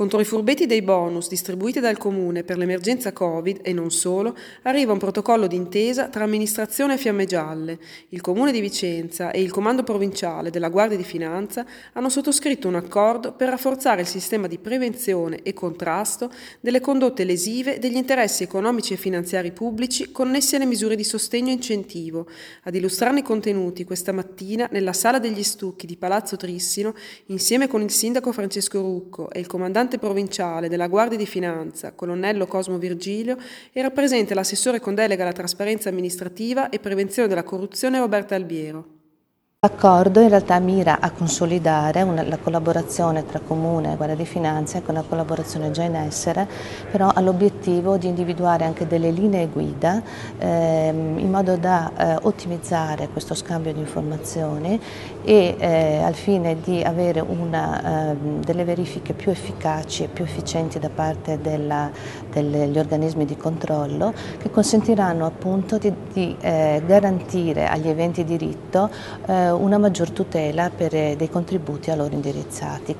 Contro i furbetti dei bonus distribuiti dal Comune per l'emergenza Covid e non solo, arriva un protocollo d'intesa tra amministrazione e Fiamme Gialle. Il Comune di Vicenza e il Comando Provinciale della Guardia di Finanza hanno sottoscritto un accordo per rafforzare il sistema di prevenzione e contrasto delle condotte lesive degli interessi economici e finanziari pubblici connessi alle misure di sostegno e incentivo. Ad illustrarne i contenuti questa mattina nella Sala degli Stucchi di Palazzo Trissino, insieme con il sindaco Francesco Rucco e il comandante provinciale della Guardia di Finanza, colonnello Cosmo Virgilio, era presente l'assessore con delega alla trasparenza amministrativa e prevenzione della corruzione Roberta Albiero. L'accordo in realtà mira a consolidare la collaborazione tra Comune e Guardia di Finanza, con una collaborazione già in essere, però ha l'obiettivo di individuare anche delle linee guida in modo da ottimizzare questo scambio di informazioni e al fine di avere delle verifiche più efficaci e più efficienti da parte degli organismi di controllo, che consentiranno appunto di garantire agli eventi diritto una maggior tutela dei contributi a loro indirizzati.